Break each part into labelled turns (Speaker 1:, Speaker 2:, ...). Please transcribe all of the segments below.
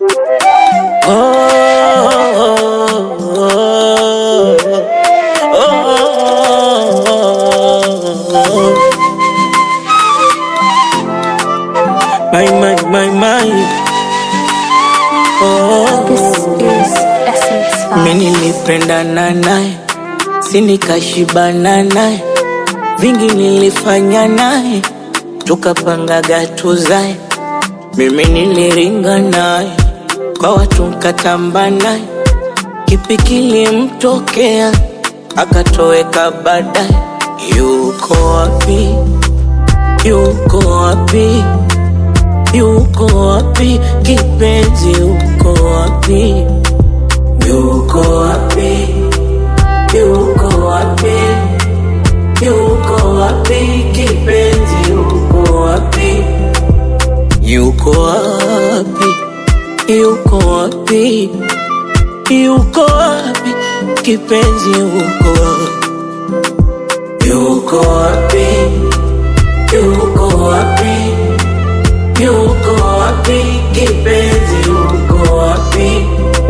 Speaker 1: Oh, oh, oh, oh. My. Oh.
Speaker 2: This is Essence Vibes.
Speaker 1: Mimi nilipendana naye, si nikashibana naye, vingi nilifanya naye, tukapangaga tuzae. Mimi niliringa naye, kwa watu nkatamba naye, kipi kilimtokea, akatoweka baadaye. Yuko wapi? Yuko wapi? Yuko wapi? Kipenzi yuko wapi? Yuko wapi? Yuko wapi? Yuko wapi? Kipenzi yuko wapi? Yuko wapi? Yuko wapi? Yuko wapi? Kipenzi yuko wapi? Yuko wapi? Yuko wapi? Yuko wapi? Kipenzi yuko wapi?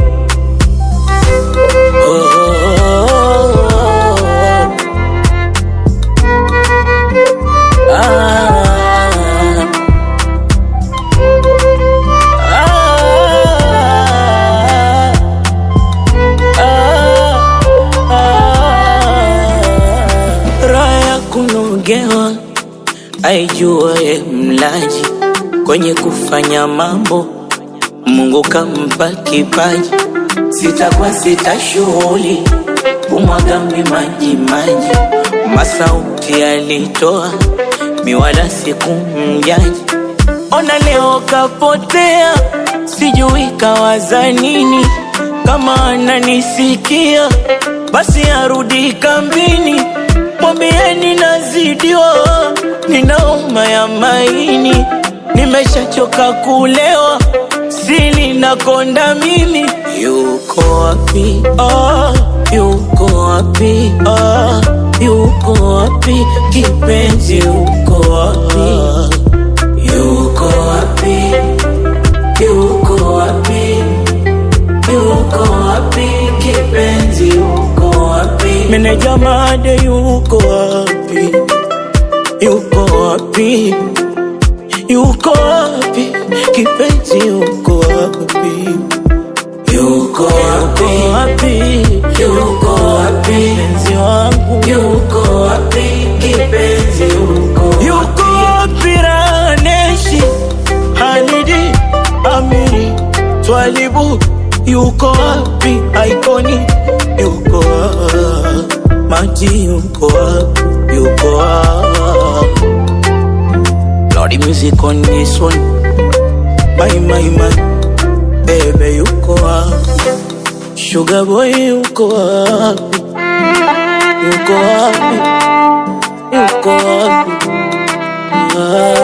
Speaker 1: Raya kunogewa aijuaye mlaji, kwenye kufanya mambo Mungu kampa kipaji. Sitakuwa sita shughuli kumwaga maji, masauti alitoa miwala sikumjaji. Ona leo kapotea, sijui kawaza nini. Kama ananisikia basi arudi kambini, mwambieni nazidiwa, ninauma ya maini. Nimeshachoka kulewa, sili nakonda mimi. Yuko wapi? Oh, yuko wapi? Oh, yuko wapi? Kipenzi yuko wapi? Yuko wapi? Yuko wapi? Yuko wapi? Kipenzi yuko wapi? Meneja Made yuko wapi? Yuko wapi? Yuko wapi? Kipenzi yuko wapi? Yuko wapi? Yuko wapi? Penzi wangu yuko wapi? Kipenzi yuko wapi? Yuko wapi? Raneshi, Hanidi, Amiri, Twalibu yuko wapi? Aikoni yuko wapi? Maji yuko wapi? Yuko wapi? Lordy music on this one. My baby yuko wapi? Sugar boy yuko wapi? Yuko wapi? Yuko wapi?